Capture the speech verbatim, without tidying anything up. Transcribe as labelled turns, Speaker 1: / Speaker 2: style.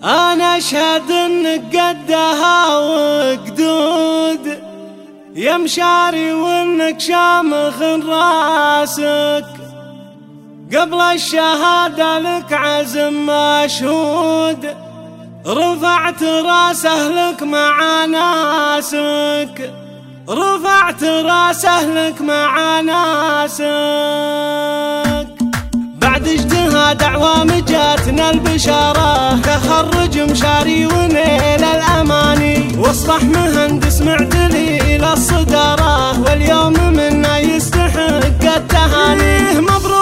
Speaker 1: أنا أشهد إنك قدها وقدود يا مشاري، وإنك شامخ راسك قبل الشهادة لك عزم مشهود. رفعت راسه لك مع ناسك، رفعت راسه لك مع ناسك. بعد اجتهاد أعوام جاتنا البشارة، تخرج مشاري ونيل الأماني، واصبح مهندس معتلي للصدارة، واليوم منا يستحق التهاني. مبروك